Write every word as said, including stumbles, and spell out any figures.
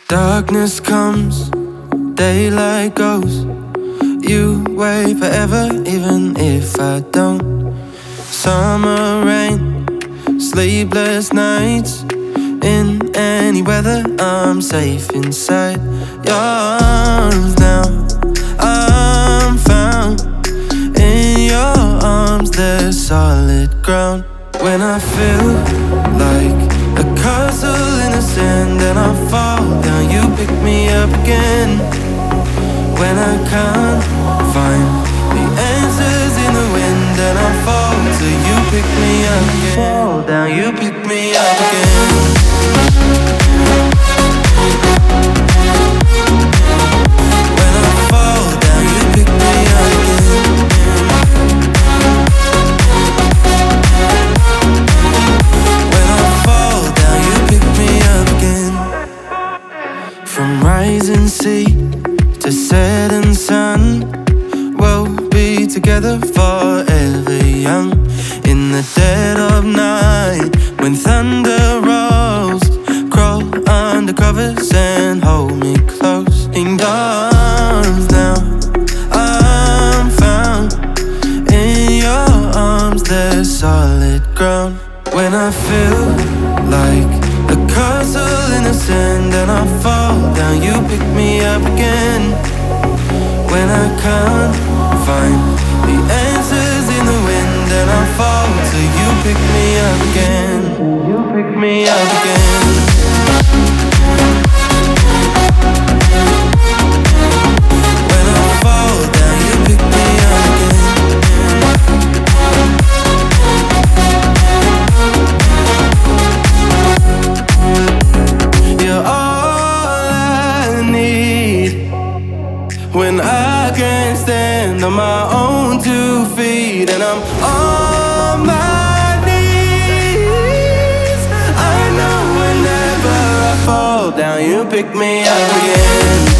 Darkness comes, daylight goes. You wait forever, even if I don't. Summer rain, sleepless nights. In any weather, I'm safe inside your arms now. I'm found in your arms, there's solid ground. When I feel like a castle in the sand and I fall down, you pick me up again. When I can't find the answers in the wind and I fall till you pick me up again. Fall down, you pick me up again. When I fall down, you pick me up again. When I fall down, you pick me up again. From rising sea to setting sun, we'll be together forever young. In the dead of night, when thunder rolls, crawl under covers and hold me close. In your arms now, I'm found in your arms, there's solid ground. When I feel like a castle in the sand and I fall down, you pick me up again. When I can't find the answers in the wind and I fall till you pick me up again. You pick me up again. When I fall down, you pick me up again. You're all I need when I can't stand on my own two feet and I'm on my knees. I know whenever I fall down, you pick me up again.